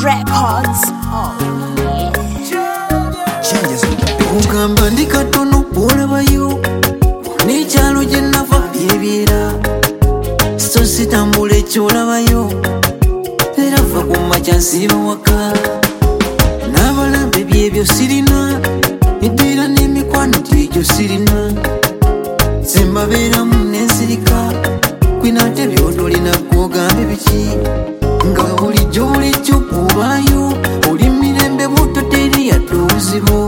Records. Ugamba ndi katono olabayo n'ekyalo gye nava byebyera so sitambula ekyolabayo era va ku makya nsiiba waka n'abalambe byebyo sirina eddiira n'emikwano gyegyo sirina sembabeeramu n'ensirika kwina ate by'otolina gwogambe biki nga bulijjo bw'obaayo oli mirembe buto teri yadde obuzibu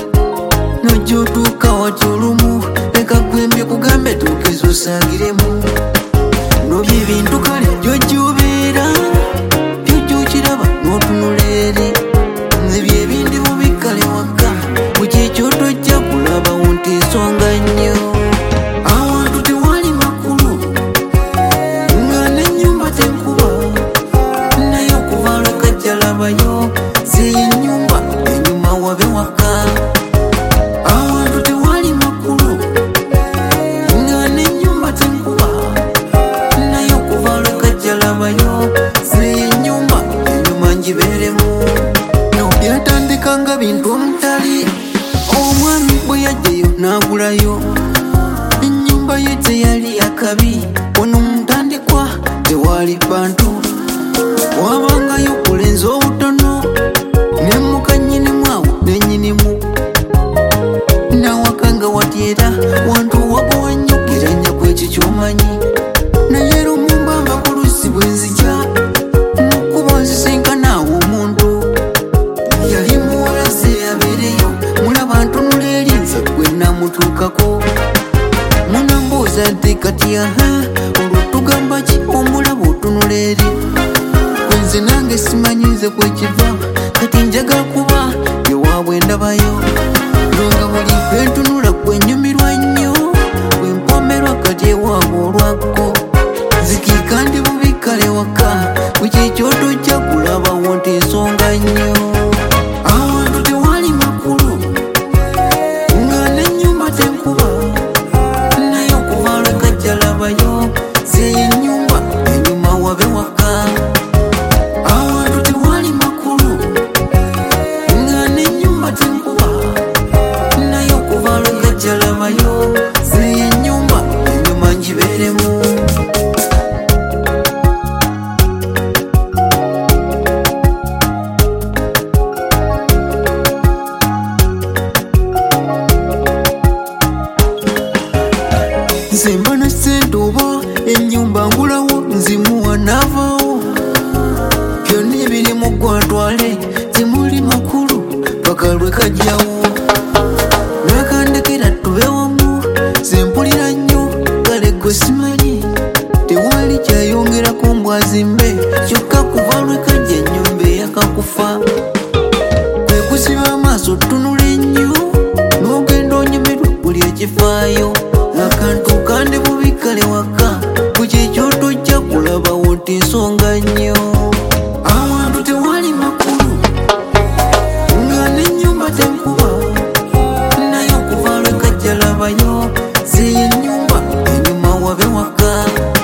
nojotuuka wati olumu leka gwembye kugambe tuukiza osaagiremu nobyo ebintu kale gyojjobeera byojjokiraba n'otunula eri nze byebindi bubikale waka mukyekyo tojja kulabawo nti ensonga nnyo awantu tewali makulu nga n'ennyumba tenkuba naye okuva lwekajja labayo zeyo ennyumba enyuma wabe waka awantu tewali makulu nga n'ennyumba tenkuba naye okuva lwekajja labayo zeyo ennyumba enyuma ngibeeremu byatandika nga bintu omutali omwami bwe yajjayo n'agulayo ennyumba ye teyali akabi ono mutandikwa tewali bantu wabangayo kulenza obutono nemuka nnyinimu awo nennyinimu nawakanga watyera wantu wagowanyukiranya kwekyo kyomanyi naye lumumbanga ku lusi bwe nzija mukuba nzisenkana awo omuntu yali muwalaze abeereyo mulaba ntunula eri nze gwe namutuukako munambuuza nti kati aha olwo tugamba ki omulaba otunula eri nze nange simanyi nze kwekiva kati njagala kuba yowaabwe ndabayo longa buli lwentunula gwenyumirwa nnyo bwempomerwa kati ewaabwe olwakko zikiika ndi bubikale waka bukyekyo tojja kulabawo nti ensonga nnyo awantu tewali makulu nga n'ennyumba tenkuba naye okuva lwekajja labayo zeyo ennyumba enyuma wabe waka awantu tewali makulu nga n'ennyumba tenkuba naye okuva lwekajja labayo zeyo ennyumba enyuma ngibeeremu nze mba na ssente oba ennyumba ngulawo nzimuwa n'avaawo byonna ebirimu gwatwale temuli makulu paka lwe kajjawo nakandekera tube wamu ze mpulira nnyo kale gwe simanyi tewali kyayongerako mbwazimbe kyokka kuva lwe kajja ennyumba eyakakufa kwe kusiba amaaso tunula ennyo n'ogenda onyumirwa buli ekifaayo akantu kandi bubikale waka kukyekyo tojja kulabawo nti ensonga nnyo awantu tewali makulu nga n'ennyumba tenkuba naye okuva lwekajja labayo zeyo ennyumba enyuma wabe waka